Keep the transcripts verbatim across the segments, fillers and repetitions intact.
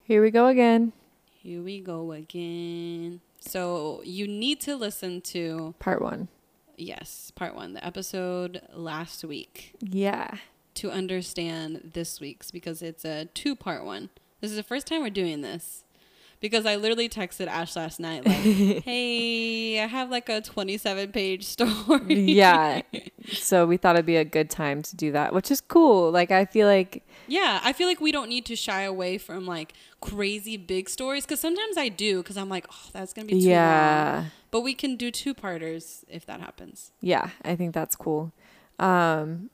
Here we go again. Here we go again. So you need to listen to Part one. Yes, part one, the episode last week. Yeah. To understand this week's, because it's a two-part one. This is the first time we're doing this. Because I literally texted Ash last night, like, hey, I have like a twenty-seven page story. Yeah. So we thought it'd be a good time to do that, which is cool. Like, I feel like... Yeah, I feel like we don't need to shy away from like crazy big stories. Because sometimes I do, because I'm like, oh, that's going to be too yeah. long. But we can do two-parters if that happens. Yeah, I think that's cool. Um,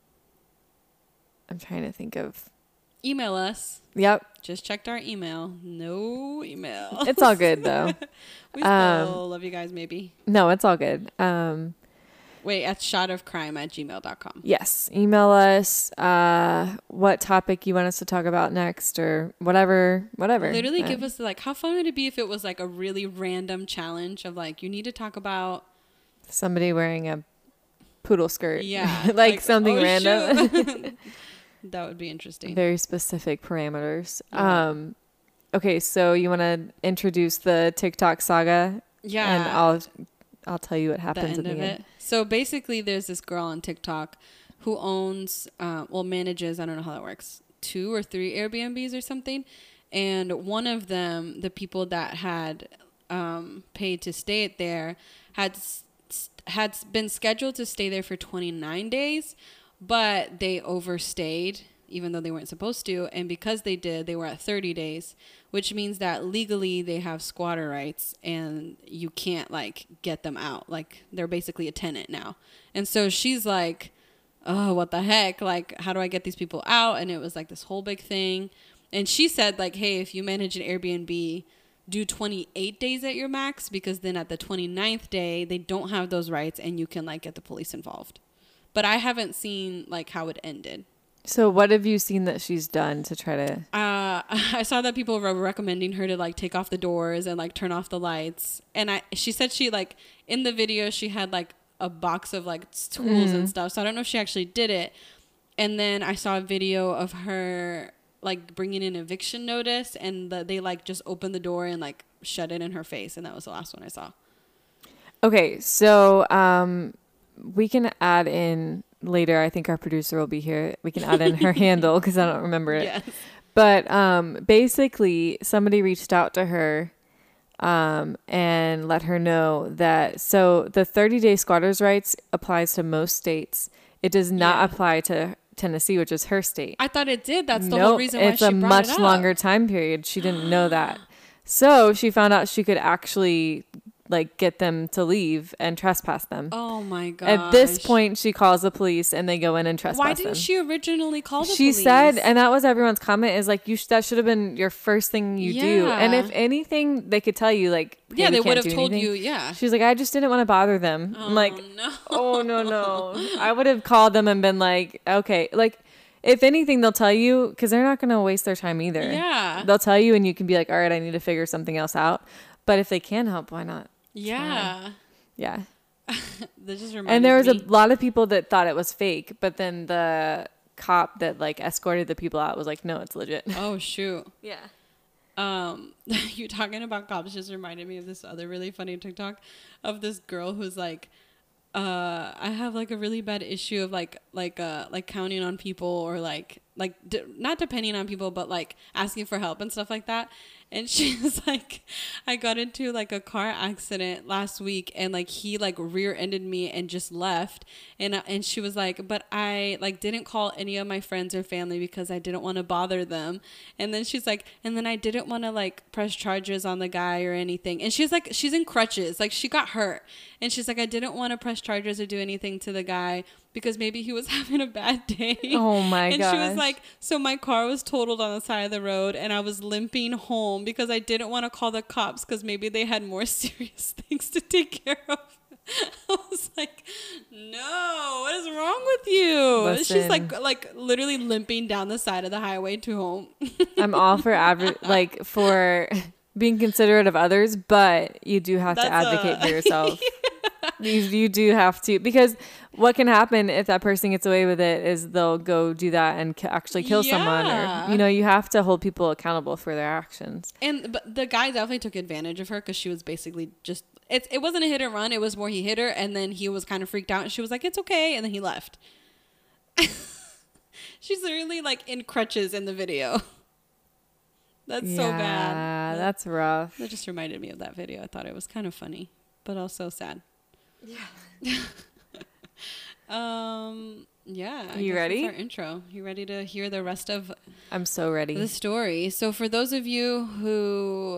I'm trying to think of... Email us. Yep. Just checked our email. No email. It's all good, though. We still um, love you guys, maybe. No, it's all good. Um, Wait, at shotofcrime at gmail dot com. Yes. Email us uh, what topic you want us to talk about next or whatever, whatever. Literally uh, give us, like, how fun would it be if it was, like, a really random challenge of, like, you need to talk about... Somebody wearing a poodle skirt. Yeah. like, like something oh, random. That would be interesting. Very specific parameters. Yeah. Um, okay, so you want to introduce the TikTok saga? Yeah. And I'll I'll tell you what the happens end at of the it. end. So basically, there's this girl on TikTok who owns, uh, well, manages, I don't know how that works, two or three Airbnbs or something. And one of them, the people that had um, paid to stay it there, had had been scheduled to stay there for twenty-nine days, but they overstayed, even though they weren't supposed to. And because they did, they were at thirty days, which means that legally they have squatter rights and you can't like get them out. Like they're basically a tenant now. And so she's like, oh, what the heck? Like, how do I get these people out? And it was like this whole big thing. And she said like, hey, if you manage an Airbnb, do twenty-eight days at your max, because then at the twenty-ninth day, they don't have those rights and you can like get the police involved. But I haven't seen like how it ended. So what have you seen that she's done to try to... Uh, I saw that people were recommending her to like take off the doors and like turn off the lights. And I, she said she like, in the video, she had like a box of like tools mm. and stuff. So I don't know if she actually did it. And then I saw a video of her like bringing an eviction notice, and the, they like just opened the door and like shut it in her face. And that was the last one I saw. Okay. So, um, we can add in later. I think our producer will be here. We can add in her handle because I don't remember it. Yes. But um, basically, somebody reached out to her um, and let her know that. So the thirty-day squatters' rights applies to most states. It does not yeah. apply to Tennessee, which is her state. I thought it did. That's the nope, whole reason why it's she a brought much it up. longer time period. She didn't know that. So she found out she could actually like get them to leave and trespass them. Oh my god. At this point, she calls the police and they go in and trespass them. Why didn't them. she originally call the she police? She said, and that was everyone's comment, is like, you sh- that should have been your first thing you yeah. do. And if anything, they could tell you like, hey, yeah, they would have told anything. you. Yeah. She's like, I just didn't want to bother them. Oh, I'm like, no. oh no, no. I would have called them and been like, okay, like, if anything, they'll tell you, because they're not going to waste their time either. Yeah. They'll tell you and you can be like, all right, I need to figure something else out. But if they can help, why not? Yeah. Try. Yeah. That just reminded and there was me. a lot of people that thought it was fake, but then the cop that like escorted the people out was like, no, it's legit. Oh, shoot. Yeah. Um, you talking about cops just reminded me of this other really funny TikTok of this girl who's like, uh, I have like a really bad issue of like, like, uh, like counting on people or like, like d- not depending on people, but like asking for help and stuff like that. And she's like, I got into like a car accident last week and like he like rear-ended me and just left. And uh, and she was like, but I like didn't call any of my friends or family because I didn't want to bother them. And then she's like, and then I didn't want to like press charges on the guy or anything. And she's like, she's in crutches. Like she got hurt. And she's like, I didn't want to press charges or do anything to the guy because maybe he was having a bad day. Oh my god. And gosh. She was like, so my car was totaled on the side of the road and I was limping home because I didn't want to call the cops because maybe they had more serious things to take care of. I was like, no, what is wrong with you? Listen, she's like, like literally limping down the side of the highway to home. I'm all for adver- like for being considerate of others, but you do have That's to advocate a- for yourself. you, you do have to, because what can happen if that person gets away with it is they'll go do that and k- actually kill yeah. someone, or, you know, you have to hold people accountable for their actions. And but the guy definitely took advantage of her because she was basically just, it, it wasn't a hit and run. It was more he hit her and then he was kind of freaked out and she was like, it's okay. And then he left. She's literally like in crutches in the video. That's yeah, so bad. Yeah, that's rough. That just reminded me of that video. I thought it was kind of funny, but also sad. Yeah. um. Yeah. I you ready? That's our intro. You ready to hear the rest of? I'm so ready. The story. So for those of you who,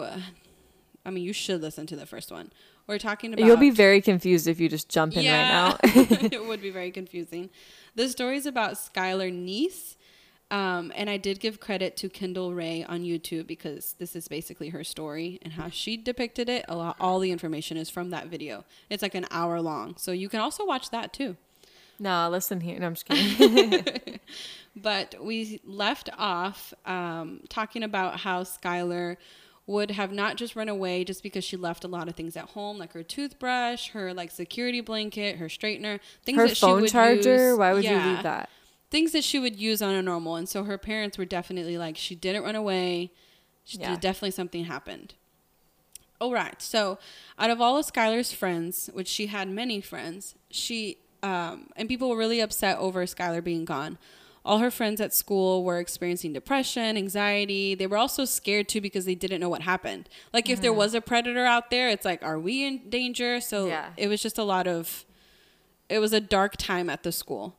I mean, you should listen to the first one. We're talking about. You'll be very confused if you just jump in yeah, right now. It would be very confusing. The story is about Skylar Neese. Um, and I did give credit to Kendall Ray on YouTube because this is basically her story and how she depicted it. A lot, all the information is from that video. It's like an hour long. So you can also watch that too. No, listen here. No, I'm just kidding. But we left off um, talking about how Skylar would have not just run away just because she left a lot of things at home, like her toothbrush, her like security blanket, her straightener, things her that phone she would charger. use. Why would yeah. you leave that? Things that she would use on a normal. And so her parents were definitely like, she didn't run away. She yeah. did, definitely something happened. All right. So out of all of Skylar's friends, which she had many friends, she, um, and people were really upset over Skylar being gone. All her friends at school were experiencing depression, anxiety. They were also scared too because they didn't know what happened. Like mm-hmm. if there was a predator out there, it's like, are we in danger? So yeah. it was just a lot of, it was a dark time at the school.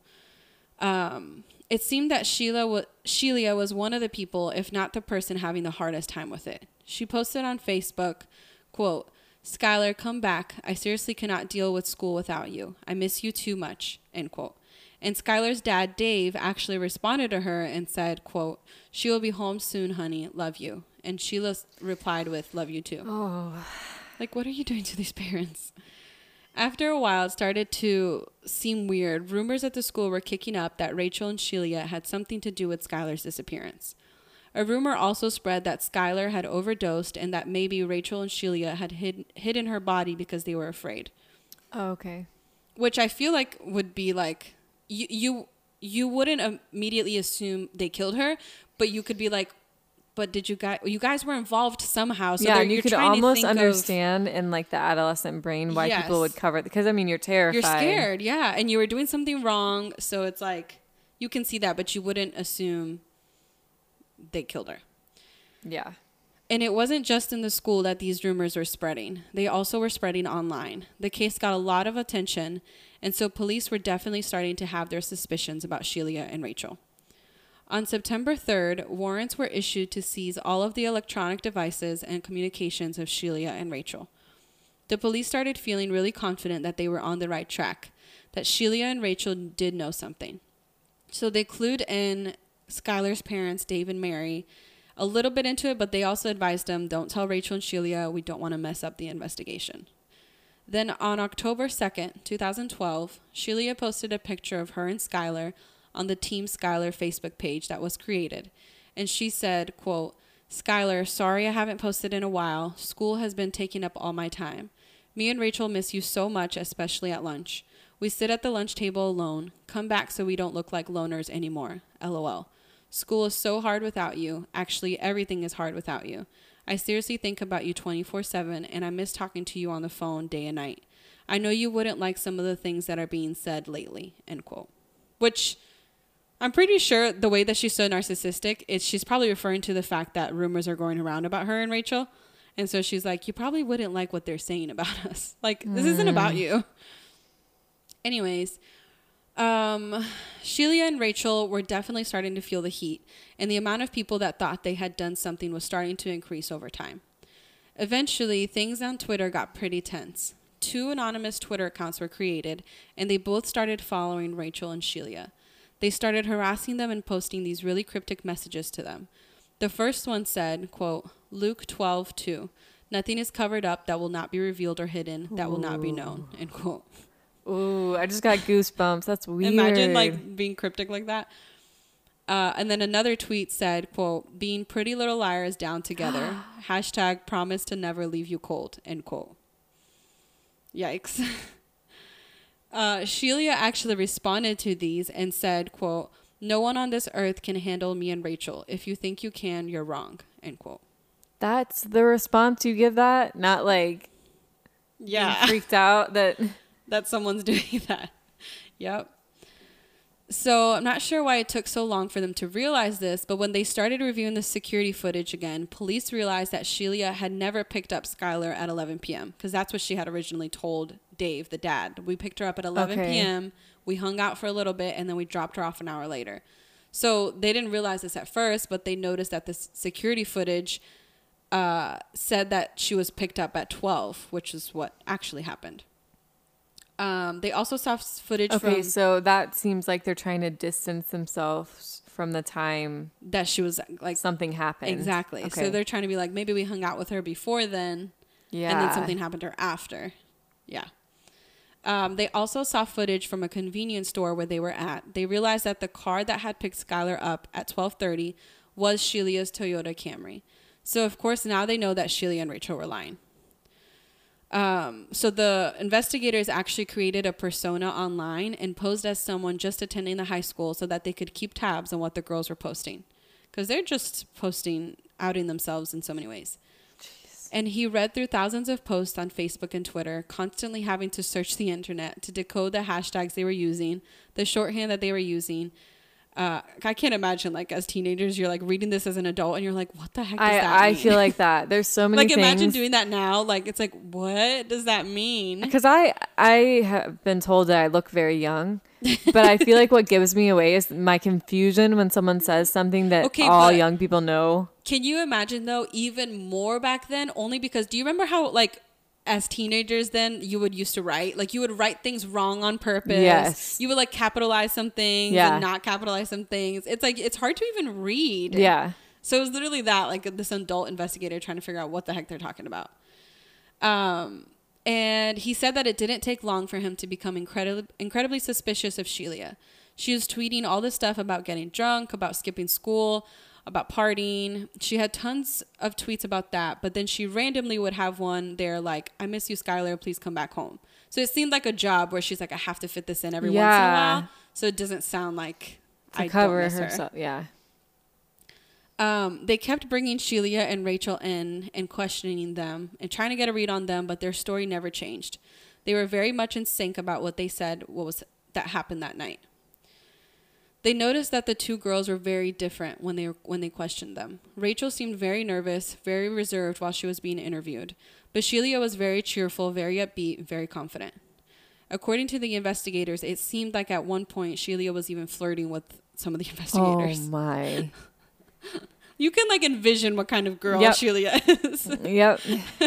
Um, it seemed that Sheila wa- Sheila was one of the people, if not the person having the hardest time with it. She posted on Facebook, quote, Skylar, come back. I seriously cannot deal with school without you. I miss you too much, end quote. And Skylar's dad, Dave, actually responded to her and said, quote, she will be home soon, honey. Love you. And Sheila replied with, love you too. Oh. Like, what are you doing to these parents? After a while, it started to seem weird. Rumors at the school were kicking up that Rachel and Sheila had something to do with Skylar's disappearance. A rumor also spread that Skylar had overdosed and that maybe Rachel and Sheila had hid, hidden her body because they were afraid. Oh, okay. Which I feel like would be like, you, you, you wouldn't immediately assume they killed her, but you could be like, but did you guys, you guys were involved somehow. So yeah, and you could almost understand of, in like the adolescent brain why yes. people would cover it. Because I mean, you're terrified. You're scared. Yeah. And you were doing something wrong. So it's like, you can see that, but you wouldn't assume they killed her. Yeah. And it wasn't just in the school that these rumors were spreading. They also were spreading online. The case got a lot of attention. And so police were definitely starting to have their suspicions about Sheila and Rachel. On September third, warrants were issued to seize all of the electronic devices and communications of Sheila and Rachel. The police started feeling really confident that they were on the right track, that Sheila and Rachel did know something. So they clued in Skylar's parents, Dave and Mary, a little bit into it, but they also advised them, don't tell Rachel and Sheila, we don't want to mess up the investigation. Then on October second, twenty twelve, Sheila posted a picture of her and Skylar on the Team Skylar Facebook page that was created. And she said, quote, Skylar, sorry I haven't posted in a while. School has been taking up all my time. Me and Rachel miss you so much, especially at lunch. We sit at the lunch table alone. Come back so we don't look like loners anymore. LOL. School is so hard without you. Actually, everything is hard without you. I seriously think about you twenty-four seven, and I miss talking to you on the phone day and night. I know you wouldn't like some of the things that are being said lately, end quote. Which I'm pretty sure the way that she's so narcissistic is she's probably referring to the fact that rumors are going around about her and Rachel. And so she's like, you probably wouldn't like what they're saying about us. Like, mm. this isn't about you. Anyways, um, Sheila and Rachel were definitely starting to feel the heat. And the amount of people that thought they had done something was starting to increase over time. Eventually, things on Twitter got pretty tense. Two anonymous Twitter accounts were created, and they both started following Rachel and Sheila. They started harassing them and posting these really cryptic messages to them. The first one said, quote, Luke twelve two, nothing is covered up that will not be revealed or hidden, that Ooh. will not be known, end quote. Ooh, I just got goosebumps. That's weird. Imagine like being cryptic like that. Uh, and then another tweet said, quote, being pretty little liars down together. Hashtag promise to never leave you cold, end quote. Yikes. Uh, Sheila actually responded to these and said, quote, "No one on this earth can handle me and Rachel. If you think you can, you're wrong," end quote. That's the response you give that? Not like yeah, freaked out that that someone's doing that. Yep. So I'm not sure why it took so long for them to realize this, but when they started reviewing the security footage again, police realized that Sheila had never picked up Skylar at eleven p.m. because that's what she had originally told Dave, the dad. We picked her up at eleven p.m. We hung out for a little bit, and then we dropped her off an hour later. So they didn't realize this at first, but they noticed that the security footage uh, said that she was picked up at twelve, which is what actually happened. Um, they also saw footage okay, from... so that seems like they're trying to distance themselves from the time that she was like... something happened. Exactly. Okay. So they're trying to be like, maybe we hung out with her before then. Yeah. And then something happened to her after. Yeah. Um, they also saw footage from a convenience store where they were at. They realized that the car that had picked Skylar up at twelve thirty was Sheila's Toyota Camry. So, of course, now they know that Sheila and Rachel were lying. Um, so the investigators actually created a persona online and posed as someone just attending the high school so that they could keep tabs on what the girls were posting. Because they're just posting, outing themselves in so many ways. Jeez. And he read through thousands of posts on Facebook and Twitter, constantly having to search the internet to decode the hashtags they were using, the shorthand that they were using. Uh, I can't imagine, like, as teenagers, you're, like, reading this as an adult, and you're like, what the heck does I, that I mean? feel like that. There's so many like, things. imagine doing that now. Like, it's like, what does that mean? Because I, I have been told that I look very young, but I feel like what gives me away is my confusion when someone says something that okay, all young people know. Can you imagine, though, even more back then? Only because, do you remember how, like, as teenagers then you would used to write like you would write things wrong on purpose. Yes, you would like capitalize some things yeah. and not capitalize some things. It's like it's hard to even read. Yeah, so it was literally that, like this adult investigator trying to figure out what the heck they're talking about. Um and he said that it didn't take long for him to become incredibly incredibly suspicious of Sheila. She was tweeting all this stuff about getting drunk, about skipping school, about partying. She had tons of tweets about that, but then she randomly would have one there like, "I miss you, Skylar, please come back home." So it seemed like a job where she's like, I have to fit this in every yeah. once in a while, so it doesn't sound like to I cover don't miss herself. Her. Yeah. Um, they kept bringing Sheila and Rachel in and questioning them and trying to get a read on them, but their story never changed. They were very much in sync about what they said what was that happened that night. They noticed that the two girls were very different when they when they questioned them. Rachel seemed very nervous, very reserved while she was being interviewed, but Sheila was very cheerful, very upbeat, very confident. According to the investigators, it seemed like at one point Sheila was even flirting with some of the investigators. Oh my. You can like envision what kind of girl yep. Sheila is. Yep.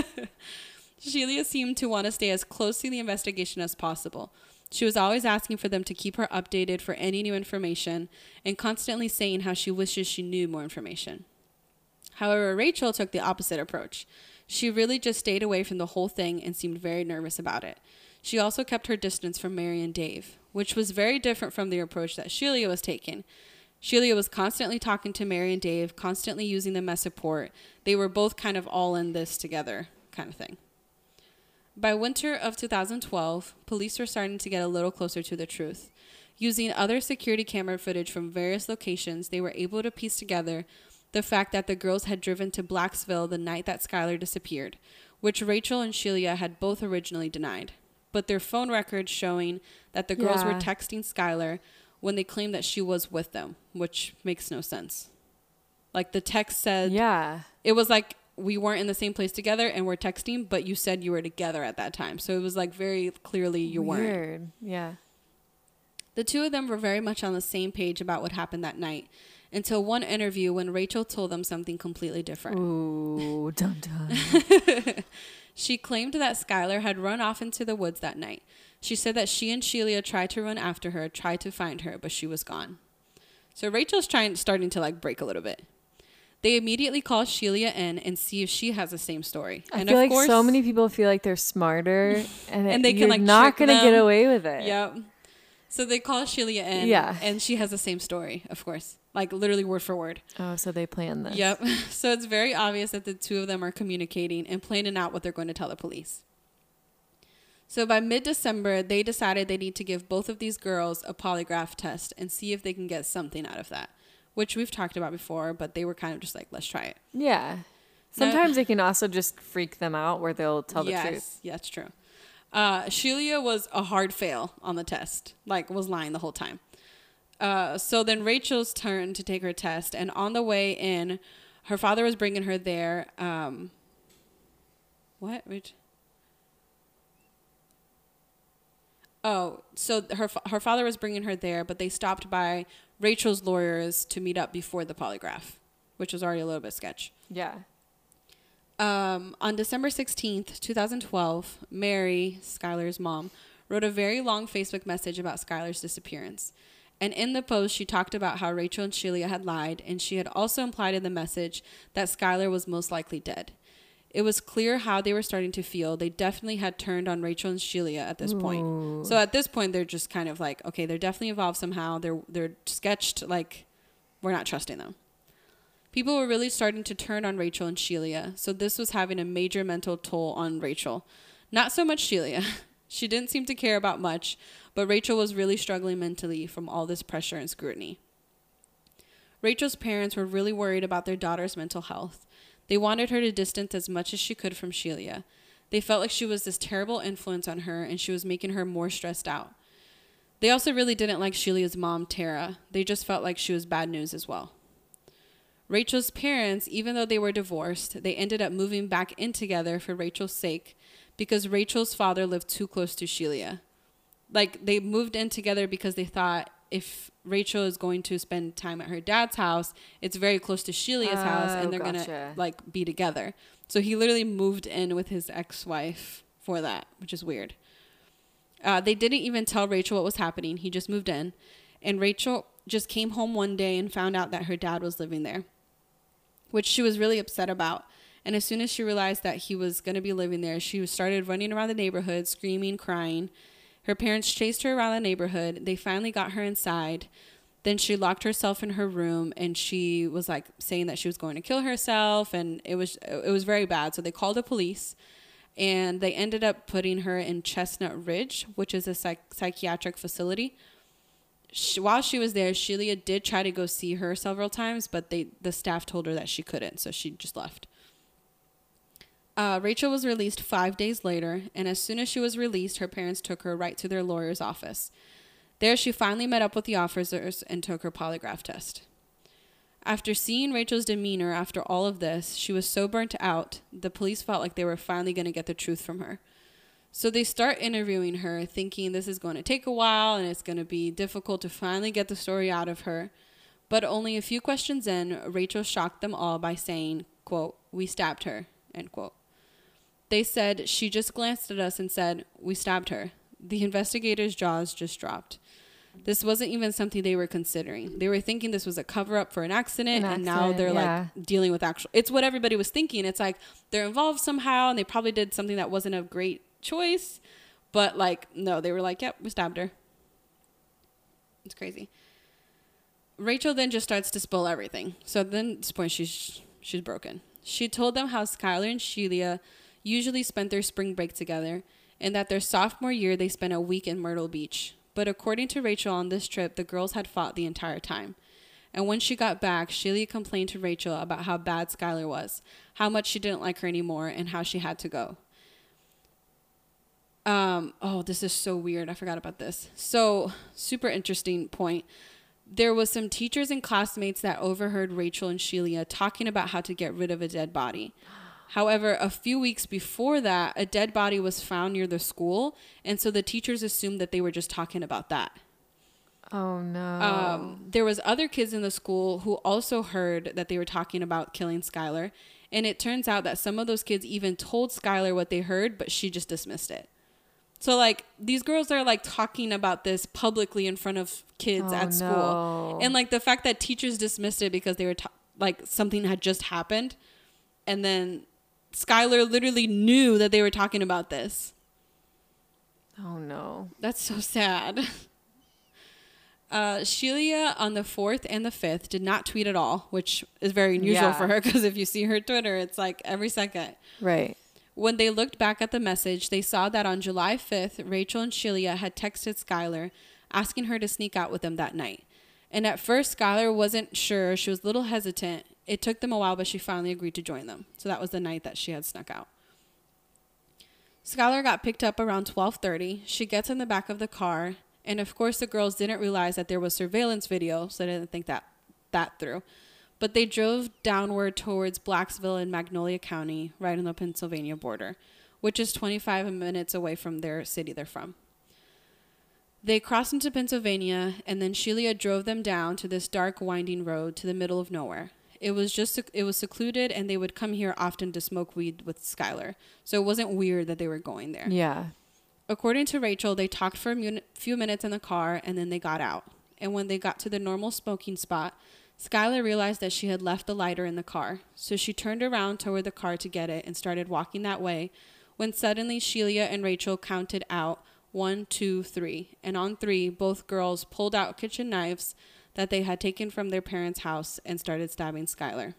Sheila seemed to want to stay as close to the investigation as possible. She was always asking for them to keep her updated for any new information and constantly saying how she wishes she knew more information. However, Rachel took the opposite approach. She really just stayed away from the whole thing and seemed very nervous about it. She also kept her distance from Mary and Dave, which was very different from the approach that Sheila was taking. Sheila was constantly talking to Mary and Dave, constantly using them as support. They were both kind of all in this together kind of thing. By winter of two thousand twelve, police were starting to get a little closer to the truth. Using other security camera footage from various locations, they were able to piece together the fact that the girls had driven to Blacksville the night that Skylar disappeared, which Rachel and Sheila had both originally denied. But their phone records showing that the girls yeah. were texting Skylar when they claimed that she was with them, which makes no sense. Like the text said, yeah, it was like, we weren't in the same place together and we're texting, but you said you were together at that time. So it was like very clearly you weren't. Weird. Yeah. The two of them were very much on the same page about what happened that night until one interview when Rachel told them something completely different. Ooh, dun dun. She claimed that Skylar had run off into the woods that night. She said that she and Sheila tried to run after her, tried to find her, but she was gone. So Rachel's trying, starting to like break a little bit. They immediately call Sheila in and see if she has the same story. I and feel of like course, so many people feel like they're smarter and, and it, they you're can like not going to get away with it. Yep. So they call Sheila in yeah. and she has the same story, of course. Like literally word for word. Oh, so they planned this. Yep. So it's very obvious that the two of them are communicating and planning out what they're going to tell the police. So by mid-December, they decided they need to give both of these girls a polygraph test and see if they can get something out of that, which we've talked about before, but they were kind of just like, let's try it. Yeah. Sometimes no. it can also just freak them out where they'll tell the yes, truth. Yes, that's true. Uh, Shelia was a hard fail on the test, like was lying the whole time. Uh, so then Rachel's turn to take her test, and on the way in, her father was bringing her there. Um, what? Which? Oh, so her her father was bringing her there, but they stopped by Rachel's lawyers to meet up before the polygraph, which was already a little bit sketch. Yeah. Um, on December sixteenth, twenty twelve, Mary, Skylar's mom, wrote a very long Facebook message about Skylar's disappearance. And in the post, she talked about how Rachel and Shelia had lied, and she had also implied in the message that Skylar was most likely dead. It was clear how they were starting to feel. They definitely had turned on Rachel and Shelia at this Ooh. point. So at this point, they're just kind of like, okay, they're definitely involved somehow. They're they're sketched like we're not trusting them. People were really starting to turn on Rachel and Shelia, so this was having a major mental toll on Rachel. Not so much Shelia. She didn't seem to care about much, but Rachel was really struggling mentally from all this pressure and scrutiny. Rachel's parents were really worried about their daughter's mental health. They wanted her to distance as much as she could from Shelia. They felt like she was this terrible influence on her, and she was making her more stressed out. They also really didn't like Shelia's mom, Tara. They just felt like she was bad news as well. Rachel's parents, even though they were divorced, they ended up moving back in together for Rachel's sake because Rachel's father lived too close to Shelia. Like, they moved in together because they thought if Rachel is going to spend time at her dad's house, it's very close to Shelia's oh, house, and they're gotcha. gonna like be together. So he literally moved in with his ex-wife for that, which is weird. Uh, they didn't even tell Rachel what was happening. He just moved in, and Rachel just came home one day and found out that her dad was living there, which she was really upset about. And as soon as she realized that he was going to be living there, she started running around the neighborhood, screaming, crying. Her parents chased her around the neighborhood. They finally got her inside. Then she locked herself in her room, and she was like saying that she was going to kill herself, and it was it was very bad. So they called the police, and they ended up putting her in Chestnut Ridge, which is a psych- psychiatric facility. She, while she was there, Shelia did try to go see her several times, but they the staff told her that she couldn't, so she just left. Uh, Rachel was released five days later, and as soon as she was released, her parents took her right to their lawyer's office. There, she finally met up with the officers and took her polygraph test. After seeing Rachel's demeanor after all of this, she was so burnt out, the police felt like they were finally going to get the truth from her. So they start interviewing her, thinking this is going to take a while and it's going to be difficult to finally get the story out of her. But only a few questions in, Rachel shocked them all by saying, quote, "We stabbed her," end quote. They said she just glanced at us and said, "We stabbed her." The investigators' jaws just dropped. This wasn't even something they were considering. They were thinking this was a cover-up for an accident, an and accident, now they're yeah. like dealing with actual... It's what everybody was thinking. It's like they're involved somehow, and they probably did something that wasn't a great choice, but like, no, they were like, yep, we stabbed her. It's crazy. Rachel then just starts to spill everything. So then at this point, she's she's broken. She told them how Skylar and Shelia usually spent their spring break together, and that their sophomore year they spent a week in Myrtle Beach. But according to Rachel, on this trip, the girls had fought the entire time. And when she got back, Shelia complained to Rachel about how bad Skylar was, how much she didn't like her anymore, and how she had to go. Um, oh, this is so weird. I forgot about this. So, super interesting point. There was some teachers and classmates that overheard Rachel and Shelia talking about how to get rid of a dead body. However, a few weeks before that, a dead body was found near the school, and so the teachers assumed that they were just talking about that. Oh, no. Um, there was other kids in the school who also heard that they were talking about killing Skylar, and it turns out that some of those kids even told Skylar what they heard, but she just dismissed it. So, like, these girls are, like, talking about this publicly in front of kids oh, at school. No. And, like, the fact that teachers dismissed it because they were, ta- like, something had just happened, and then Skylar literally knew that they were talking about this. Oh, no. That's so sad. Uh, Shelia on the fourth and the fifth did not tweet at all, which is very unusual yeah. for her, because if you see her Twitter, it's like every second. Right. When they looked back at the message, they saw that on July fifth, Rachel and Shelia had texted Skylar asking her to sneak out with them that night. And at first, Skylar wasn't sure. She was a little hesitant. It took them a while, but she finally agreed to join them. So that was the night that she had snuck out. Skylar got picked up around twelve thirty. She gets in the back of the car. And of course, the girls didn't realize that there was surveillance video, so they didn't think that, that through. But they drove downward towards Blacksville in Magnolia County, right on the Pennsylvania border, which is twenty-five minutes away from their city they're from. They crossed into Pennsylvania, and then Shelia drove them down to this dark, winding road to the middle of nowhere. It was just it was secluded, and they would come here often to smoke weed with Skylar. So it wasn't weird that they were going there. Yeah. According to Rachel, they talked for a mun- few minutes in the car, and then they got out. And when they got to the normal smoking spot, Skylar realized that she had left the lighter in the car. So she turned around toward the car to get it and started walking that way, when suddenly Shelia and Rachel counted out one, two, three. And on three, both girls pulled out kitchen knives that they had taken from their parents' house and started stabbing Skylar.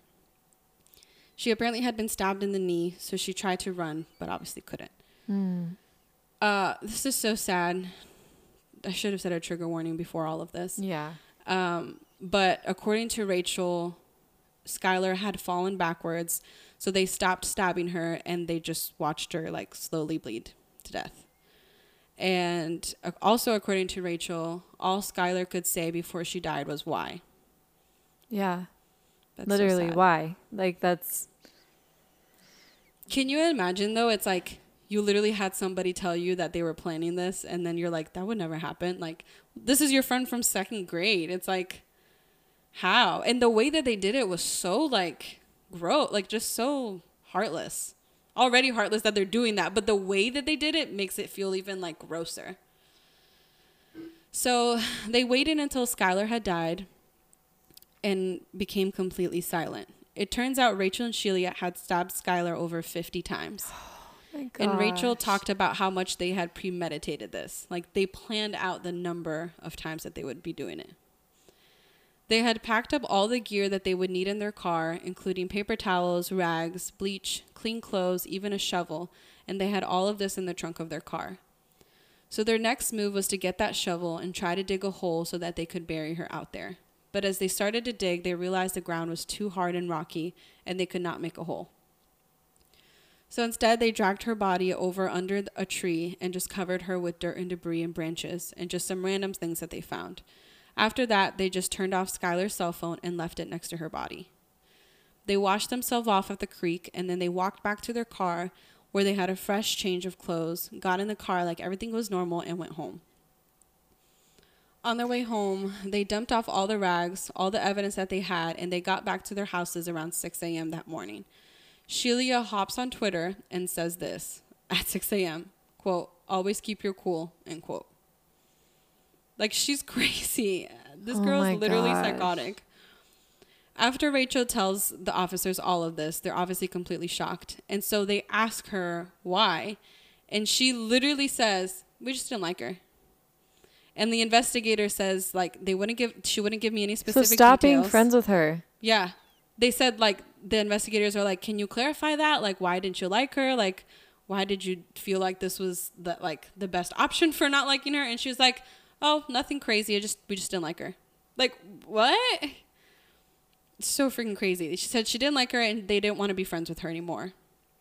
She apparently had been stabbed in the knee, so she tried to run, but obviously couldn't. Mm. Uh, this is so sad. I should have said a trigger warning before all of this. Yeah. Um, but according to Rachel, Skylar had fallen backwards, so they stopped stabbing her and they just watched her like slowly bleed to death. And uh, also according to Rachel, all Skylar could say before she died was why. Yeah. That's literally so sad. Why? Like that's. Can you imagine though? It's like you literally had somebody tell you that they were planning this, and then you're like, that would never happen. Like, this is your friend from second grade. It's like, how? And the way that they did it was so like gross, like just so heartless. Already heartless that they're doing that, but the way that they did it makes it feel even like grosser. So they waited until Skylar had died and became completely silent. It turns out Rachel and Shelia had stabbed Skylar over fifty times. Oh my And Rachel gosh. talked about how much they had premeditated this. Like they planned out the number of times that they would be doing it. They had packed up all the gear that they would need in their car, including paper towels, rags, bleach, clean clothes, even a shovel, and they had all of this in the trunk of their car. So their next move was to get that shovel and try to dig a hole so that they could bury her out there. But as they started to dig, they realized the ground was too hard and rocky, and they could not make a hole. So instead, they dragged her body over under a tree and just covered her with dirt and debris and branches and just some random things that they found. After that, they just turned off Skylar's cell phone and left it next to her body. They washed themselves off at the creek, and then they walked back to their car where they had a fresh change of clothes, got in the car like everything was normal, and went home. On their way home, they dumped off all the rags, all the evidence that they had, and they got back to their houses around six a.m. that morning. Shelia hops on Twitter and says this at six a.m., quote, "Always keep your cool," end quote. Like, she's crazy. This Oh girl my is literally gosh. psychotic. After Rachel tells the officers all of this, they're obviously completely shocked. And so they ask her why. And she literally says, "We just didn't like her." And the investigator says, like, they wouldn't give, she wouldn't give me any specific So stop details. being friends with her. Yeah. They said, like, the investigators are like, "Can you clarify that? Like, why didn't you like her? Like, why did you feel like this was the, like the best option for not liking her?" And she was like, "Oh, nothing crazy. I just, we just didn't like her." Like, what? It's so freaking crazy. She said she didn't like her and they didn't want to be friends with her anymore.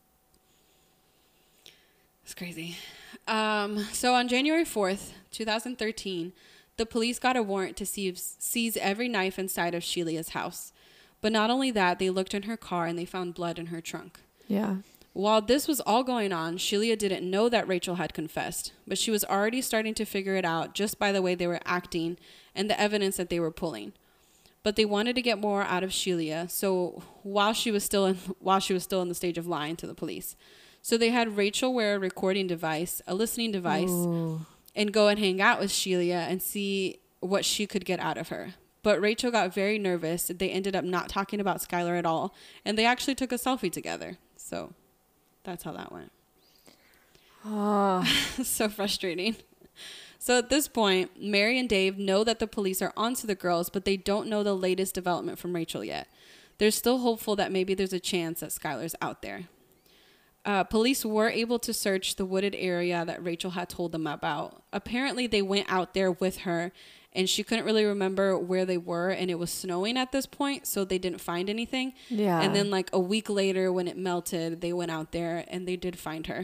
It's crazy. Um, so on January fourth, twenty thirteen, the police got a warrant to seize, seize every knife inside of Shelia's house. But not only that, they looked in her car and they found blood in her trunk. Yeah. While this was all going on, Shelia didn't know that Rachel had confessed, but she was already starting to figure it out just by the way they were acting and the evidence that they were pulling. But they wanted to get more out of Shelia, so while she was still in, while she was still in the stage of lying to the police. So they had Rachel wear a recording device, a listening device, Ooh. and go and hang out with Shelia and see what she could get out of her. But Rachel got very nervous. They ended up not talking about Skylar at all, and they actually took a selfie together. So that's how that went. Oh. So frustrating. So at this point, Mary and Dave know that the police are onto the girls, but they don't know the latest development from Rachel yet. They're still hopeful that maybe there's a chance that Skylar's out there. Uh, police were able to search the wooded area that Rachel had told them about. Apparently, they went out there with her, and she couldn't really remember where they were, and it was snowing at this point, so they didn't find anything. Yeah. And then, like, a week later, when it melted, they went out there, and they did find her.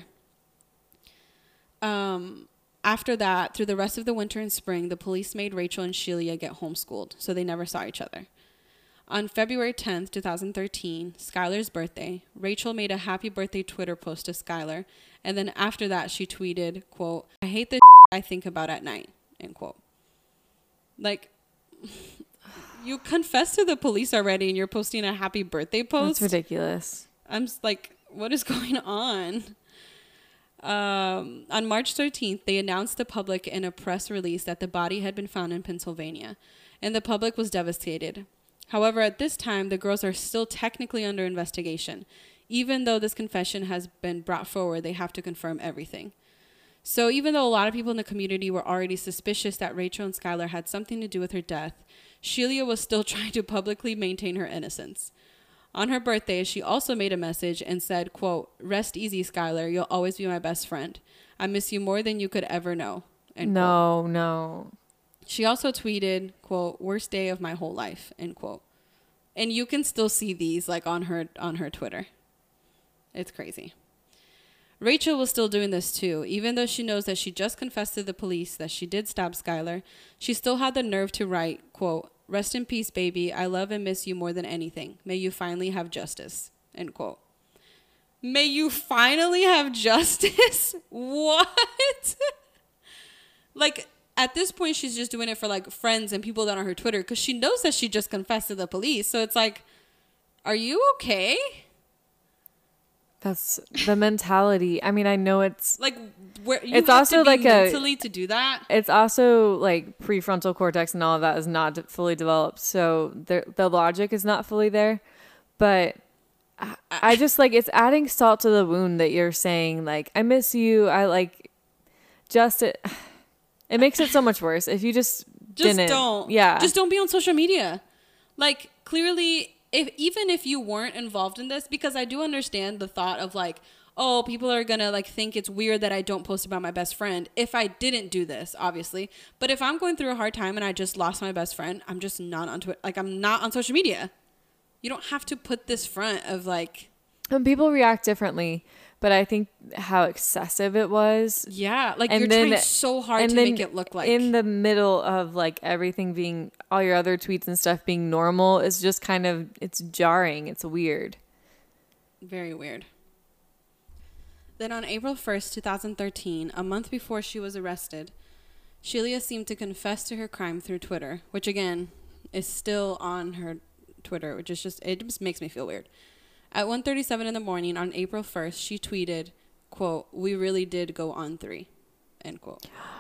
Um, after that, through the rest of the winter and spring, the police made Rachel and Shelia get homeschooled, so they never saw each other. On February tenth, twenty thirteen, Skylar's birthday, Rachel made a happy birthday Twitter post to Skylar, and then after that, she tweeted, quote, "I hate the I think about at night," end quote. Like, you confessed to the police already, and you're posting a happy birthday post? That's ridiculous. I'm just like, what is going on? Um, on March thirteenth, they announced to the public in a press release that the body had been found in Pennsylvania, and the public was devastated. However, at this time, the girls are still technically under investigation. Even though this confession has been brought forward, they have to confirm everything. So even though a lot of people in the community were already suspicious that Rachel and Skylar had something to do with her death, Shelia was still trying to publicly maintain her innocence. On her birthday, she also made a message and said, quote, "Rest easy, Skylar. You'll always be my best friend. I miss you more than you could ever know." End no, quote. no. She also tweeted, quote, "Worst day of my whole life," end quote. And you can still see these like on her on her Twitter. It's crazy. Rachel was still doing this too. Even though she knows that she just confessed to the police that she did stab Skylar, she still had the nerve to write, quote, "Rest in peace, baby. I love and miss you more than anything. May you finally have justice," end quote. May you finally have justice? What? Like, at this point, she's just doing it for, like, friends and people that are on her Twitter because she knows that she just confessed to the police. So it's like, are you okay? That's the mentality. I mean, I know it's... Like, where you it's have also to be like mentally a, to do that. It's also, like, prefrontal cortex and all of that is not fully developed. So the, the logic is not fully there. But I, I just, like, it's adding salt to the wound that you're saying, like, I miss you. I, like, just... It, It makes it so much worse if you just just didn't. don't. Yeah. Just don't be on social media. Like, clearly, if even if you weren't involved in this, because I do understand the thought of like, oh, people are gonna like think it's weird that I don't post about my best friend if I didn't do this, obviously. But if I'm going through a hard time and I just lost my best friend, I'm just not on Twitter. Like, I'm not on social media. You don't have to put this front of like. And people react differently. But I think how excessive it was. Yeah, like and you're then, trying so hard to make it look like. In the middle of like everything being, all your other tweets and stuff being normal is just kind of, it's jarring. It's weird. Very weird. Then on April first, twenty thirteen, a month before she was arrested, Shelia seemed to confess to her crime through Twitter, which again is still on her Twitter, which is just, it just makes me feel weird. At one thirty-seven in the morning on April first, she tweeted, quote, "We really did go on three," end quote.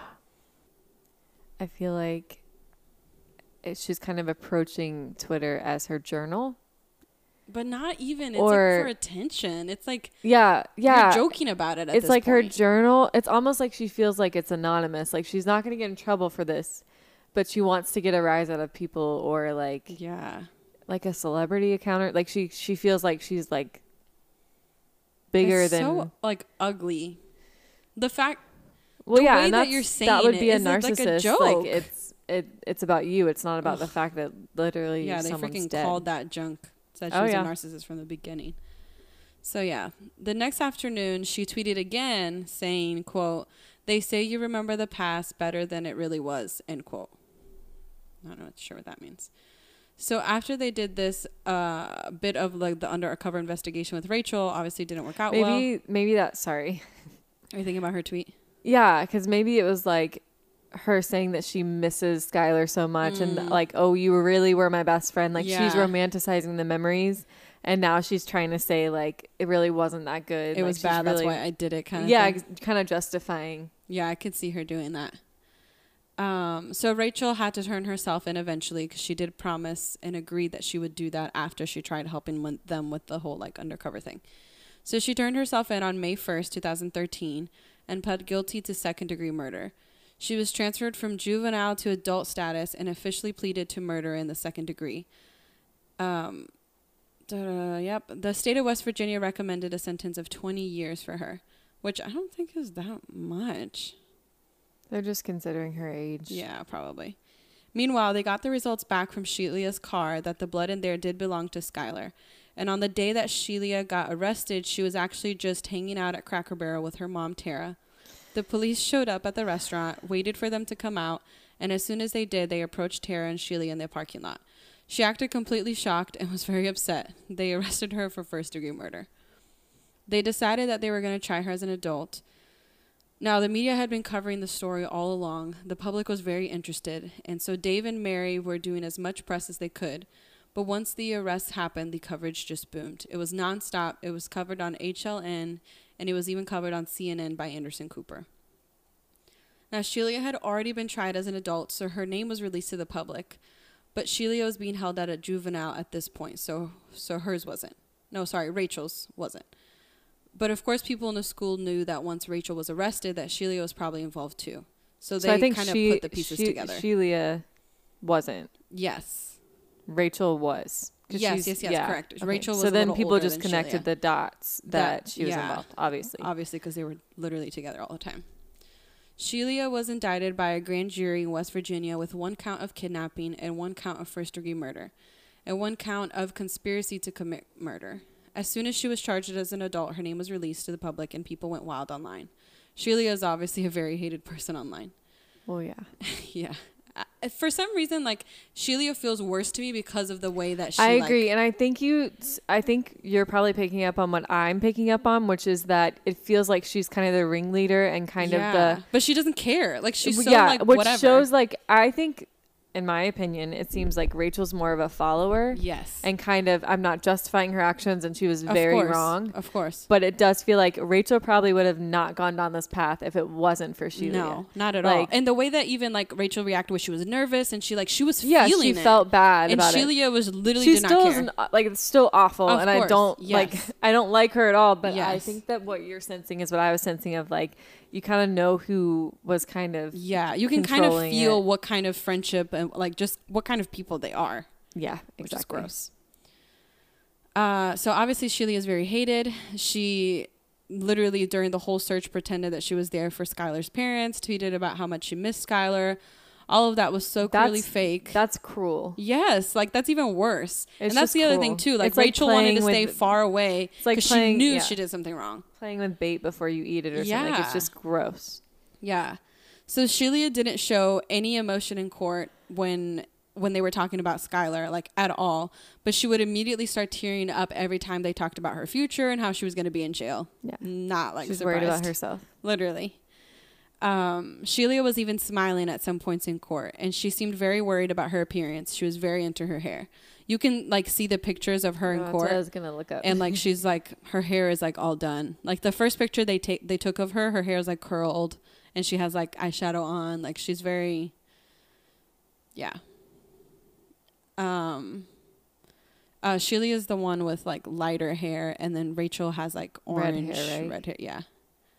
I feel like it, she's kind of approaching Twitter as her journal. But not even. It's or, like for attention. It's like, yeah, yeah. You're joking about it at It's this like point. her journal. It's almost like she feels like it's anonymous. Like she's not going to get in trouble for this, but she wants to get a rise out of people or like... Yeah. Like a celebrity account, or like she she feels like she's like bigger it's than so like ugly. The fact, well, the yeah, way and that you're saying that would be it, a is narcissist. Like, a joke. like it's it it's about you. It's not about Ugh. the fact that literally yeah, they someone's freaking dead. called that junk. Said she oh, was yeah. a narcissist from the beginning. So yeah, the next afternoon she tweeted again saying, quote, "They say you remember the past better than it really was," end quote. I'm not sure what that means. So after they did this uh, bit of like the undercover investigation with Rachel, obviously didn't work out maybe, well. Maybe maybe that. Sorry. Are you thinking about her tweet? Yeah, because maybe it was like her saying that she misses Skylar so much, mm. and like, oh, you really were my best friend. Like yeah. she's romanticizing the memories, and now she's trying to say like it really wasn't that good. It like, was bad. Really, that's why I did it. Kind of. Yeah, thing. kind of justifying. Yeah, I could see her doing that. Um, so Rachel had to turn herself in eventually because she did promise and agreed that she would do that after she tried helping with them with the whole like undercover thing. So she turned herself in on May first, twenty thirteen, and pled guilty to second degree murder. She was transferred from juvenile to adult status and officially pleaded to murder in the second degree. Um, Uh, yep. The state of West Virginia recommended a sentence of twenty years for her, which I don't think is that much. They're just considering her age. Yeah, probably. Meanwhile, they got the results back from Shelia's car that the blood in there did belong to Skylar. And on the day that Shelia got arrested, she was actually just hanging out at Cracker Barrel with her mom, Tara. The police showed up at the restaurant, waited for them to come out, and as soon as they did, they approached Tara and Shelia in the parking lot. She acted completely shocked and was very upset. They arrested her for first-degree murder. They decided that they were going to try her as an adult. Now, the media had been covering the story all along. The public was very interested, and so Dave and Mary were doing as much press as they could. But once the arrest happened, the coverage just boomed. It was nonstop. It was covered on H L N, and it was even covered on C N N by Anderson Cooper. Now, Shelia had already been tried as an adult, so her name was released to the public. But Shelia was being held at a juvenile at this point, so so hers wasn't. No, sorry, Rachel's wasn't. But of course, people in the school knew that once Rachel was arrested, that Shelia was probably involved too. So they so kind of put the pieces she, together. Shelia wasn't. Yes. Rachel was. Yes, yes, yes, yeah. Correct. Okay. Rachel was so a then little people just Shelia. connected the dots that, that she was yeah, involved, obviously. Obviously, because they were literally together all the time. Shelia was indicted by a grand jury in West Virginia with one count of kidnapping and one count of first-degree murder, and one count of conspiracy to commit murder. As soon as she was charged as an adult, her name was released to the public, and people went wild online. Shelia is obviously a very hated person online. Well, yeah. Yeah. Uh, for some reason, like, Shelia feels worse to me because of the way that she, I agree. Like, and I think you, I think you're probably picking up on what I'm picking up on, which is that it feels like she's kind of the ringleader and kind yeah. of the. But she doesn't care. Like, she's so, yeah, like, which whatever. shows, like, I think, in my opinion, it seems like Rachel's more of a follower. Yes. And kind of, I'm not justifying her actions, and she was very of course, wrong. Of course. But it does feel like Rachel probably would have not gone down this path if it wasn't for Shelia. No, not at like, all. And the way that even, like, Rachel reacted was she was nervous, and she, like, she was yeah, feeling she it. felt bad and about Shelia it. And Shelia was literally she did still not care. Isn't, like, it's still awful, of and course, I don't, yes. like, I don't like her at all, but yes. I think that what you're sensing is what I was sensing of, like, you kind of know who was kind of yeah you can kind of feel it. What kind of friendship and like just what kind of people they are. Yeah, exactly. Which is gross. Uh so obviously Shelia is very hated. She literally during the whole search pretended that she was there for Skylar's parents, tweeted about how much she missed Skylar. All of that was so that's, clearly fake. That's cruel. Yes, like that's even worse. It's and that's the cruel. other thing too. Like it's Rachel like wanted to with, stay far away because like she knew yeah. she did something wrong. Playing with bait before you eat it or yeah. something. Like, it's just gross. Yeah. So Shelia didn't show any emotion in court when when they were talking about Skylar, like at all. But she would immediately start tearing up every time they talked about her future and how she was going to be in jail. Yeah. Not like She's surprised. worried about herself. Literally. Um, Shelia was even smiling at some points in court, and she seemed very worried about her appearance. She was very into her hair. You can like see the pictures of her oh, in that's court. what I was gonna look up. And like she's like her hair is like all done. Like the first picture they take they took of her, her hair is like curled, and she has like eyeshadow on. Like she's very, yeah. Um. Uh, Shelia is the one with like lighter hair, and then Rachel has like orange red hair. Right? Red hair, yeah.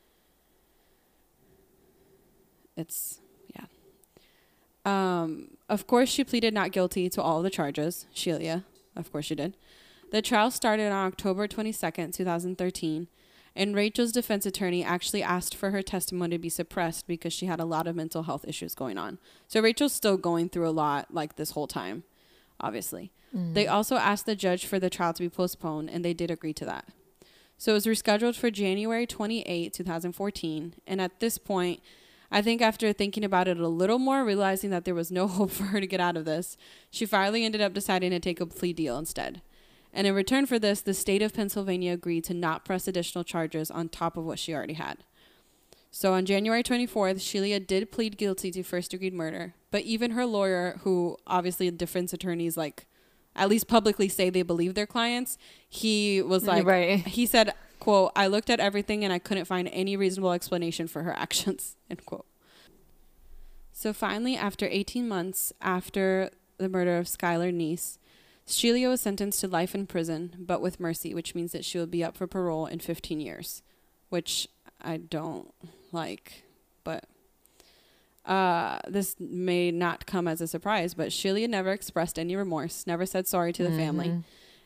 It's, yeah. Um, of course, she pleaded not guilty to all of the charges. Shelia, of course she did. The trial started on October twenty-second, twenty thirteen, and Rachel's defense attorney actually asked for her testimony to be suppressed because she had a lot of mental health issues going on. So Rachel's still going through a lot, like, this whole time, obviously. Mm. They also asked the judge for the trial to be postponed, and they did agree to that. So it was rescheduled for January twenty-eighth, twenty fourteen, and at this point, I think after thinking about it a little more, realizing that there was no hope for her to get out of this, she finally ended up deciding to take a plea deal instead. And in return for this, the state of Pennsylvania agreed to not press additional charges on top of what she already had. So on January twenty-fourth, Shelia did plead guilty to first-degree murder. But even her lawyer, who obviously defense attorneys, like, at least publicly say they believe their clients, he was like, right. he said, quote, "I looked at everything and I couldn't find any reasonable explanation for her actions," end quote. So finally, after eighteen months after the murder of Skylar Neese, Shelia was sentenced to life in prison, but with mercy, which means that she will be up for parole in fifteen years, which I don't like, but uh, this may not come as a surprise, but Shelia never expressed any remorse, never said sorry to the mm-hmm. family.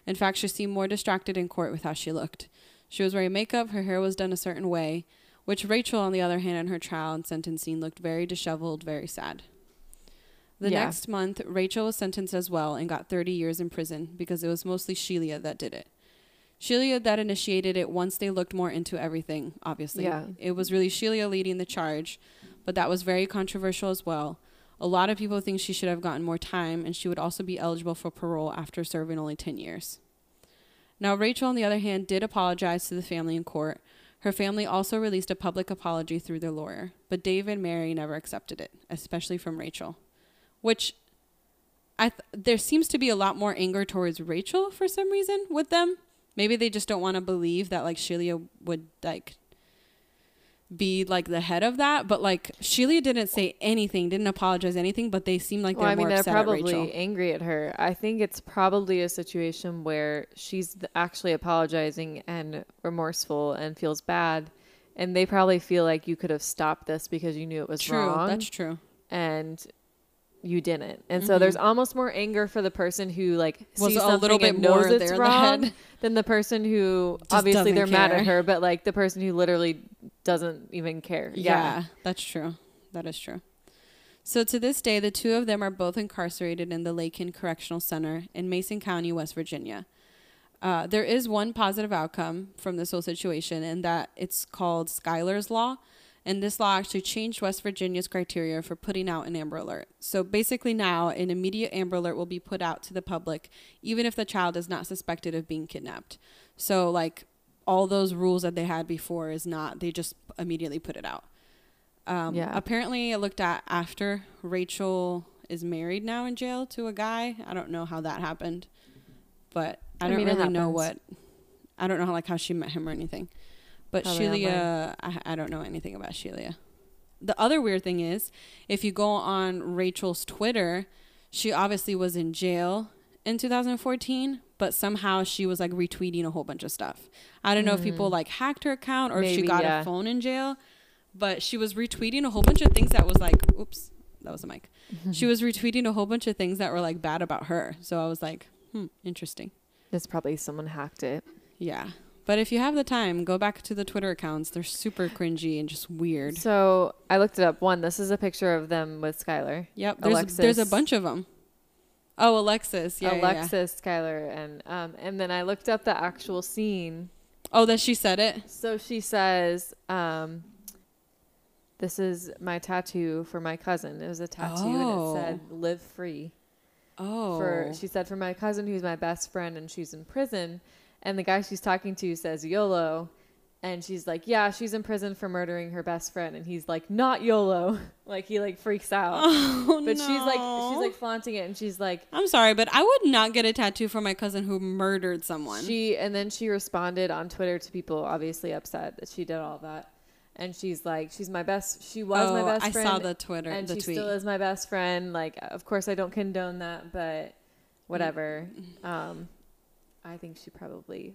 In fact, she seemed more distracted in court with how she looked. She was wearing makeup, her hair was done a certain way, which Rachel, on the other hand, in her trial and sentencing, looked very disheveled, very sad. The yeah. next month, Rachel was sentenced as well and got thirty years in prison because it was mostly Sheila that did it. Sheila that initiated it once they looked more into everything, obviously. Yeah. It was really Sheila leading the charge, but that was very controversial as well. A lot of people think she should have gotten more time, and she would also be eligible for parole after serving only ten years. Now, Rachel, on the other hand, did apologize to the family in court. Her family also released a public apology through their lawyer, but Dave and Mary never accepted it, especially from Rachel, which I th- there seems to be a lot more anger towards Rachel for some reason with them. Maybe they just don't want to believe that, like, Sheila would, like, be, like, the head of that. But, like, Sheila didn't say anything, didn't apologize anything, but they seem like they're well, I mean, more upset at Rachel. They're probably angry at her. I think it's probably a situation where she's actually apologizing and remorseful and feels bad. And they probably feel like you could have stopped this because you knew it was true, wrong. That's true. And you didn't. And mm-hmm. so there's almost more anger for the person who, like, was sees a little bit and more knows it's there wrong the than the person who just obviously they're care. mad at her, but, like, the person who literally doesn't even care. Yeah, yeah, that's true. That is true. So to this day, the two of them are both incarcerated in the Lakin Correctional Center in Mason County, West Virginia. Uh, there is one positive outcome from this whole situation, and that it's called Schuyler's Law. And this law actually changed West Virginia's criteria for putting out an Amber Alert. So basically now an immediate Amber Alert will be put out to the public, even if the child is not suspected of being kidnapped. So, like, all those rules that they had before is not, they just immediately put it out. Um, yeah. Apparently, I looked at after Rachel is married now in jail to a guy. I don't know how that happened, but I, I don't mean, really know what, I don't know how, like, how she met him or anything. But Sheila, I, I don't know anything about Sheila. The other weird thing is, if you go on Rachel's Twitter, she obviously was in jail in two thousand fourteen, but somehow she was, like, retweeting a whole bunch of stuff. I don't mm. know if people, like, hacked her account or Maybe, if she got yeah. a phone in jail, but she was retweeting a whole bunch of things that was like, oops, that was a mic. She was retweeting a whole bunch of things that were, like, bad about her. So I was like, hmm, interesting. It's probably someone hacked it. Yeah. But if you have the time, go back to the Twitter accounts. They're super cringy and just weird. So I looked it up. One, this is a picture of them with Skylar. Yep. There's, Alexis. There's a bunch of them. Oh, Alexis. Yeah, Alexis, yeah, yeah. Skylar. And, um, and then I looked up the actual scene. Oh, that she said it? So she says, um, this is my tattoo for my cousin. It was a tattoo oh. and it said, live free. Oh. For She said, for my cousin who's my best friend and she's in prison. And the guy she's talking to says YOLO. And she's like, yeah, she's in prison for murdering her best friend. And he's like, not YOLO. Like, he, like, freaks out. Oh, but no. she's like, she's like flaunting it. And she's like, I'm sorry, but I would not get a tattoo for my cousin who murdered someone. She, and then she responded on Twitter to people obviously upset that she did all that. And she's like, she's my best, she was oh, my best I friend. I saw the Twitter, and the she tweet. still is my best friend. Like, of course I don't condone that, but whatever. Um, I think she probably...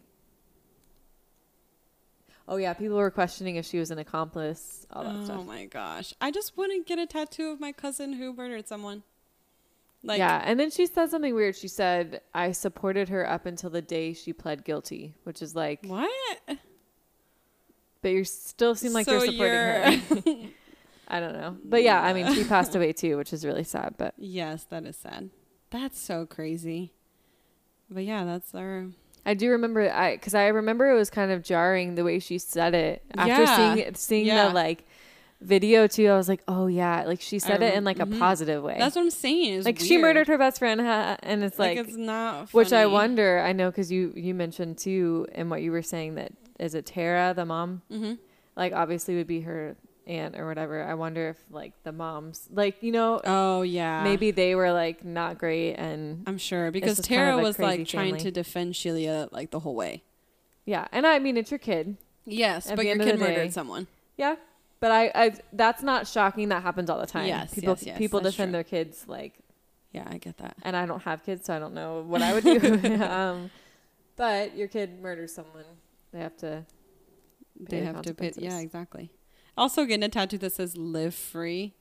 Oh, yeah. People were questioning if she was an accomplice, all that oh stuff. Oh, my gosh. I just wouldn't get a tattoo of my cousin who murdered someone. Like, yeah. And then she said something weird. She said, I supported her up until the day she pled guilty, which is like... What? But you still seem like so you're supporting you're her. I don't know. But yeah, I mean, she passed away too, which is really sad. But yes, that is sad. That's so crazy. But yeah, that's our... I do remember, I because I remember it was kind of jarring the way she said it after yeah. seeing it, seeing yeah. the like video too. I was like, oh yeah, like she said it in like mm-hmm. a positive way. That's what I'm saying. It's like weird. She murdered her best friend, huh? And it's like, like it's not. Funny. Which I wonder. I know because you you mentioned too in what you were saying that is it Tara the mom, mm-hmm. like obviously would be her aunt or whatever. I wonder if like the moms, like, you know, oh yeah, maybe they were like not great. And I'm sure because Tara kind of was like trying family. to defend Sheila like the whole way. Yeah. And I mean, it's your kid. Yes. But your kid murdered day. someone. Yeah. But I, I, that's not shocking. That happens all the time. Yes. People, yes, yes, people defend true. their kids. Like, yeah, I get that. And I don't have kids, so I don't know what I would do. um, but your kid murders someone. They have to, they have to pay. Yeah, exactly. Also, getting a tattoo that says "Live Free,"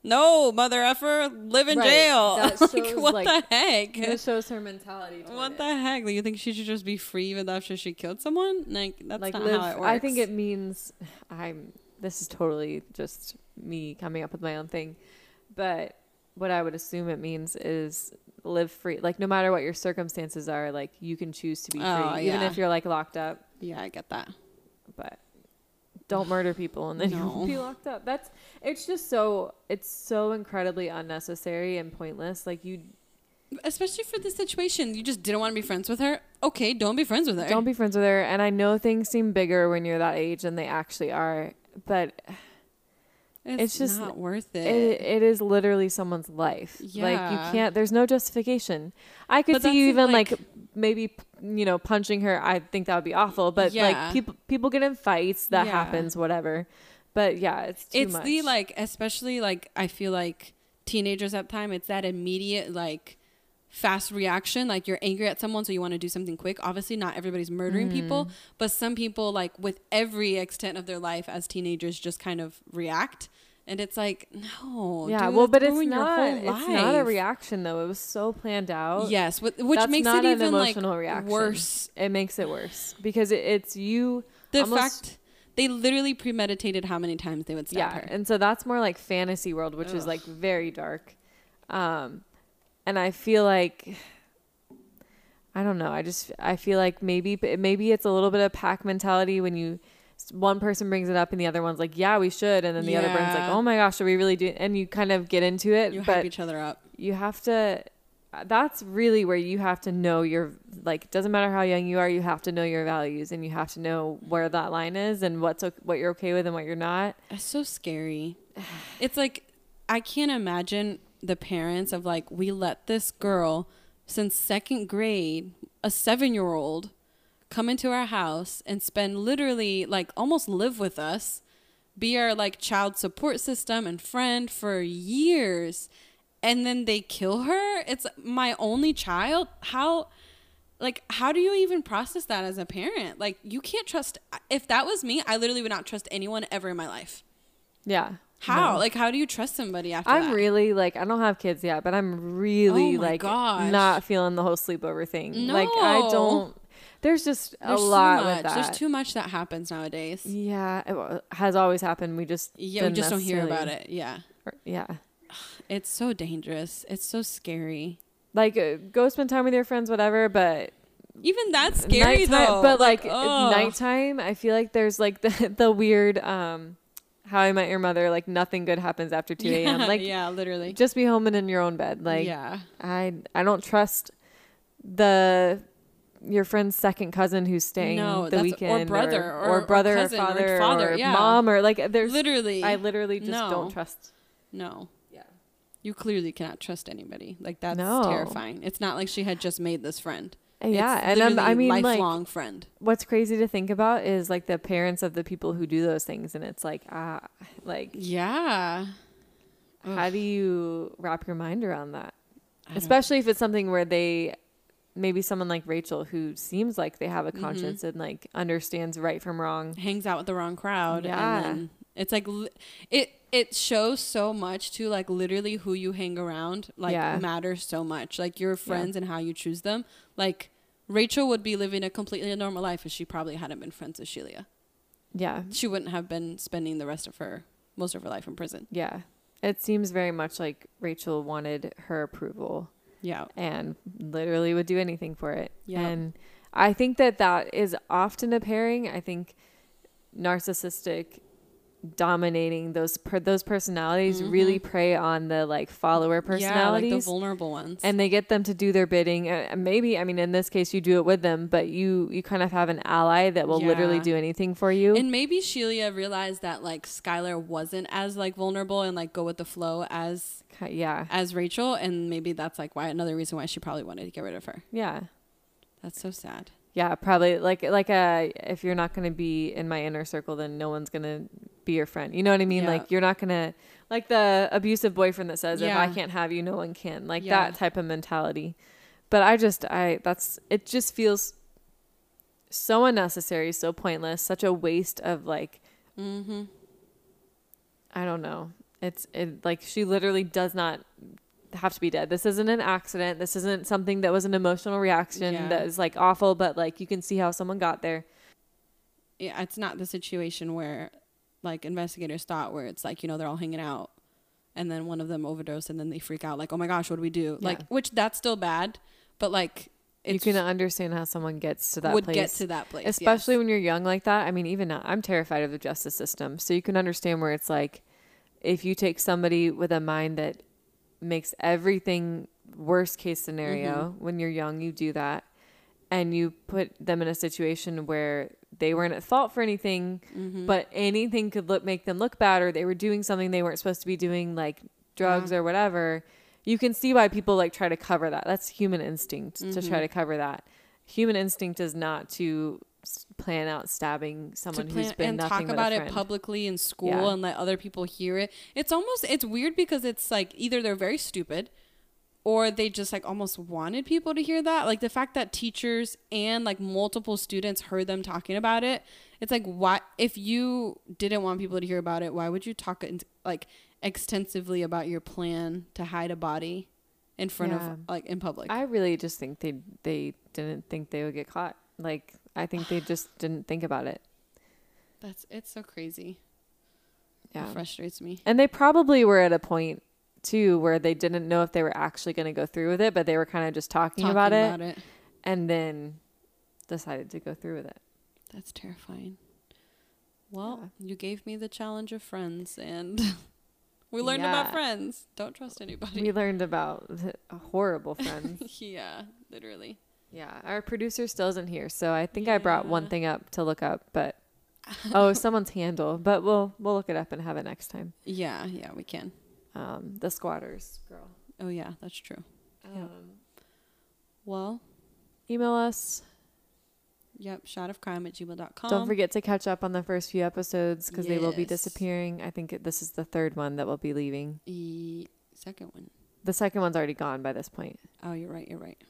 no, mother effer, live in right. jail. That shows, like, what like, the heck? It shows her mentality. What it. the heck? Like, you think she should just be free even after she killed someone? Like, that's like, not live, how it works. I think it means, I'm, this is totally just me coming up with my own thing. But what I would assume it means is live free. Like, no matter what your circumstances are, like, you can choose to be free. Oh, even yeah. if you're, like, locked up. Yeah, I get that. But don't murder people and then no. you'll be locked up. That's, it's just so, it's so incredibly unnecessary and pointless. Like, you... Especially for this situation. You just didn't want to be friends with her. Okay, don't be friends with her. Don't be friends with her. And I know things seem bigger when you're that age than they actually are. But... It's, it's just not worth it. it. It is literally someone's life. Yeah. Like, you can't, there's no justification. I could but see you even like, like maybe, you know, punching her. I think that would be awful. But yeah. like people, people get in fights. That yeah. happens, whatever. But yeah, it's too it's much. the like, especially like, I feel like teenagers at the time, it's that immediate, like, fast reaction. Like, you're angry at someone, so you want to do something quick. Obviously, not everybody's murdering mm. people, but some people, like, with every extent of their life as teenagers, just kind of react. And it's like, no. Yeah, dude, well, but it's not, it's not a reaction, though. It was so planned out. Yes, which That's makes it even, like, reaction. worse. It makes it worse. Because it, it's you... The fact... They literally premeditated how many times they would stab yeah, her. And so that's more like fantasy world, which Ugh. is, like, very dark. Um, and I feel like... I don't know. I just... I feel like maybe maybe it's a little bit of pack mentality when you... one person brings it up and the other one's like, yeah, we should. And then the yeah. other person's like, oh my gosh, should we really do it? And you kind of get into it. You but hype each other up. You have to, that's really where you have to know your, like, doesn't matter how young you are, you have to know your values and you have to know where that line is and what's, what you're okay with and what you're not. It's so scary. It's like, I can't imagine the parents of like, we let this girl since second grade, a seven-year-old, come into our house and spend literally like almost live with us, be our like child support system and friend for years, and then they kill her. It's my only child. How, like, how do you even process that as a parent? Like, you can't trust. If that was me, I literally would not trust anyone ever in my life. Yeah. How? No. Like, how do you trust somebody after I'm that? really, like, I don't have kids yet, but I'm really, oh my like, gosh. not feeling the whole sleepover thing. No. Like, I don't. There's just There's a lot too much. with that. There's too much that happens nowadays. Yeah, it has always happened. We just yeah, we just don't hear about it. Yeah, or, yeah. It's so dangerous. It's so scary. Like, uh, go spend time with your friends, whatever. But even that's scary nighttime, though. But like, like oh. nighttime, I feel like there's like the the weird um, How I Met Your Mother. Like, nothing good happens after two a.m. Yeah, Like, yeah, literally. Just be home and in your own bed. Like, yeah. I I don't trust the. Your friend's second cousin who's staying no, the weekend, or brother, or, or, or brother, or, cousin, or father, or, father, or yeah. mom, or like there's literally. I literally just no. don't trust. No. Yeah. You clearly cannot trust anybody. Like, that's no. terrifying. It's not like she had just made this friend. Yeah, it's and um, I mean, lifelong like, friend. What's crazy to think about is like the parents of the people who do those things, and it's like ah, like yeah. How Ugh. do you wrap your mind around that? Especially if it's something where they. Maybe someone like Rachel who seems like they have a conscience mm-hmm. and like understands right from wrong. Hangs out with the wrong crowd. Yeah. And then it's like, it, it shows so much to like literally who you hang around, like yeah. matters so much. Like your friends yeah. and how you choose them. Like Rachel would be living a completely normal life if she probably hadn't been friends with Sheila. Yeah. She wouldn't have been spending the rest of her, most of her life in prison. Yeah. It seems very much like Rachel wanted her approval. Yeah. And literally would do anything for it. Yeah. And I think that that is often a pairing. I think narcissistic dominating those per, those personalities mm-hmm. really prey on the like follower personalities. Yeah, like the vulnerable ones. And they get them to do their bidding. Uh, maybe, I mean, in this case, you do it with them, but you, you kind of have an ally that will yeah. literally do anything for you. And maybe Sheila realized that like Skylar wasn't as like vulnerable and like go with the flow as yeah as Rachel, and maybe that's like why another reason why she probably wanted to get rid of her. Yeah, that's so sad. Yeah, probably like like a if you're not going to be in my inner circle, then no one's going to be your friend. You know what I mean? Yeah. Like you're not going to like the abusive boyfriend that says yeah. if I can't have you, no one can. Like yeah. that type of mentality. But I just I that's it just feels so unnecessary, so pointless, such a waste of like mm-hmm. I don't know. It's it, like she literally does not have to be dead. This isn't an accident. This isn't something that was an emotional reaction yeah. that is like awful, but like you can see how someone got there. Yeah, it's not the situation where like investigators thought where it's like, you know, they're all hanging out and then one of them overdosed and then they freak out like, oh my gosh, what do we do? Yeah. Like, which that's still bad, but like it's, you can understand how someone gets to that would place. get to that place. Especially yes. when you're young like that. I mean, even now, I'm terrified of the justice system. So you can understand where it's like, if you take somebody with a mind that makes everything worst case scenario, mm-hmm. when you're young, you do that. And you put them in a situation where they weren't at fault for anything, mm-hmm. but anything could look, make them look bad, or they were doing something they weren't supposed to be doing, like drugs yeah. or whatever. You can see why people like try to cover that. That's human instinct mm-hmm. to try to cover that. Human instinct is not to plan out stabbing someone plan, who's been and nothing talk about but a friend. It publicly in school yeah. and let other people hear it. It's almost, it's weird because it's like either they're very stupid or they just like almost wanted people to hear that. Like the fact that teachers and like multiple students heard them talking about it. It's like, why, if you didn't want people to hear about it, why would you talk in, like extensively about your plan to hide a body in front yeah. of like in public? I really just think they, they didn't think they would get caught. Like, I think they just didn't think about it. That's, it's so crazy. Yeah. It frustrates me. And they probably were at a point too where they didn't know if they were actually going to go through with it, but they were kind of just talking, talking about, about it, it and then decided to go through with it. That's terrifying. Well, yeah. you gave me the challenge of Friends and we learned yeah. about Friends. Don't trust anybody. We learned about horrible Friends. Yeah, literally. Yeah, our producer still isn't here, so I think yeah. I brought one thing up to look up, but oh, someone's handle, but we'll we'll look it up and have it next time. Yeah, yeah, we can. Um, the squatters girl. Oh yeah, that's true. Um, yeah. Well, email us. Yep, shotofcrime at gmail dot com. Don't forget to catch up on the first few episodes because yes. they will be disappearing. I think it, this is the third one that will be leaving. The second one. The second one's already gone by this point. Oh, you're right. You're right.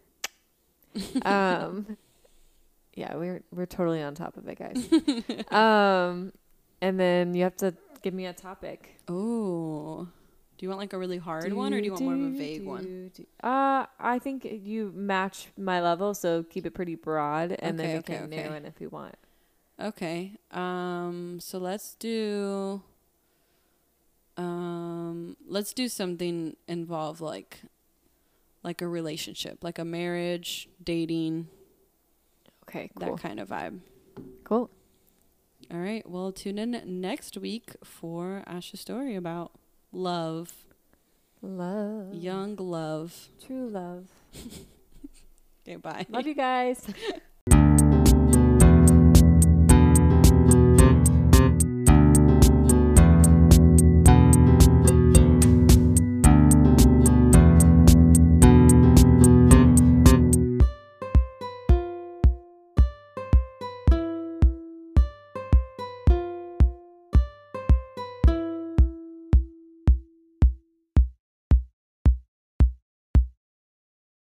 um yeah we're we're totally on top of it, guys. um and then you have to give me a topic. Oh, do you want like a really hard do, one or do you want do, more of a vague do, one do. uh I think you match my level, so keep it pretty broad and okay, then we okay, can okay. narrow in if we want. Okay, um so let's do um let's do something involve like like a relationship, like a marriage, dating. Okay, cool. That kind of vibe. Cool. All right. Well, tune in next week for Ash's story about love. Love. Young love. True love. Okay, bye. Love you guys.